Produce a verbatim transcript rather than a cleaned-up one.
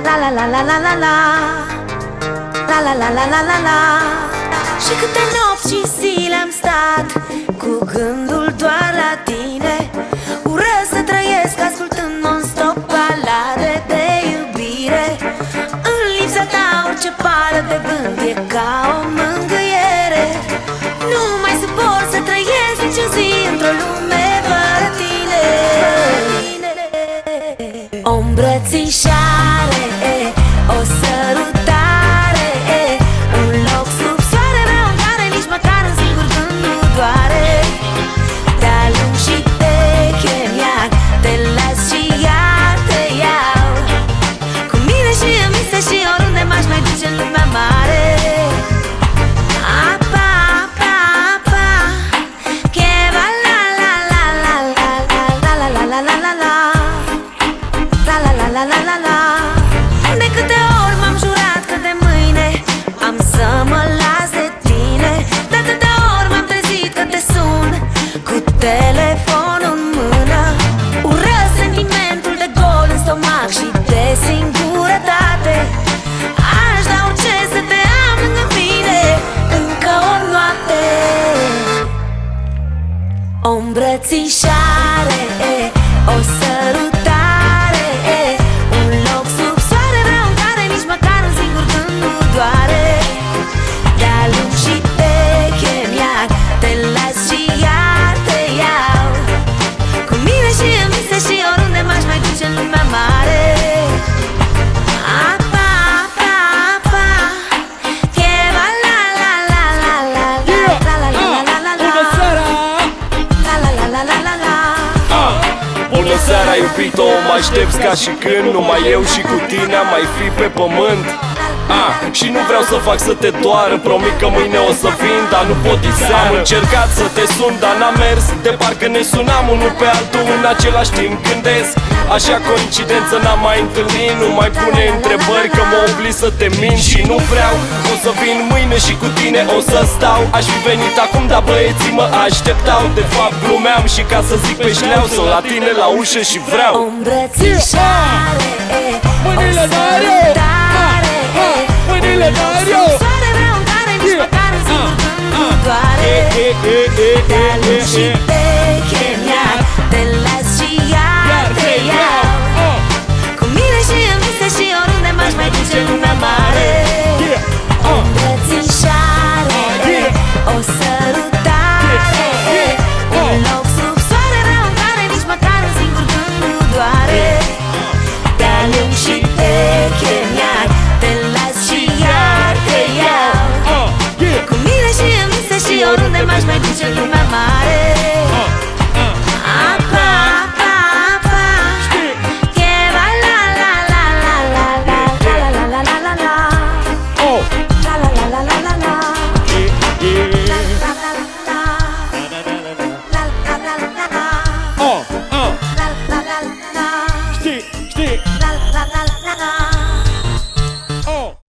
La la la la la la la La la la la la la la. Și câte nopți și zile am stat cu gândul doar la tine. Urăsc să trăiesc ascultând non-stop balade de iubire. În lipsa ta orice pară de vânt e ca o mângâiere. Nu mai suport să trăiesc nici o zi într-o lume fără tine. O îmbrățișare, o sărutare, un loc sub soare vreau în care nici măcar un singur gând nu doare. Te alung și te chem iar, te las și iar te iau cu mine și în vise și oriunde m-aș mai duce în lumea mare. Apa, apa, apa, que va la la la la la la la la la la la la La la la la la la la. De câte ori m-am jurat că de mâine am să mă las de tine. De atâtea ori m-am trezit că te sun cu telefonul în mână. Urăsc sentimentul de gol în stomac și de singurătate. Aș da orice să te am lângă mine încă o noapte. O îmbrățișare, o sărutare, un loc sub soare vreau în care nici măcar un singur gând nu doare. Te alung și te chem iar, te las și iar te iau cu mine și în vise și oriunde m-aș mai duce în lumea mare. Apa, apa, apa, que va la la la la la la la la la la la la. Bună seara! La la la la la la la. Bună seara, iubito, mă aștepți ca și când numai eu și cu tine am mai fi pe pământ. Ah, și nu vreau să fac să te doară, promit că mâine o să vin, dar nu pot diseară. Am încercat să te sun, dar n-a mers, de parcă ne sunam unul pe altul în același timp. Gândesc, așa coincidență n-am mai întâlnit. Nu mai pune întrebări că mă oblig să te mint și nu vreau. O să vin mâine și cu tine o să stau. Aș fi venit acum, dar băieții mă așteptau. De fapt glumeam și ca să zic pe șleau, sunt la tine la ușă și vreau O îmbrățișare, Mâinile de ario! Mâinile de ario! soare vreau în care nici măcar un singur gând nu doare. Te alung și te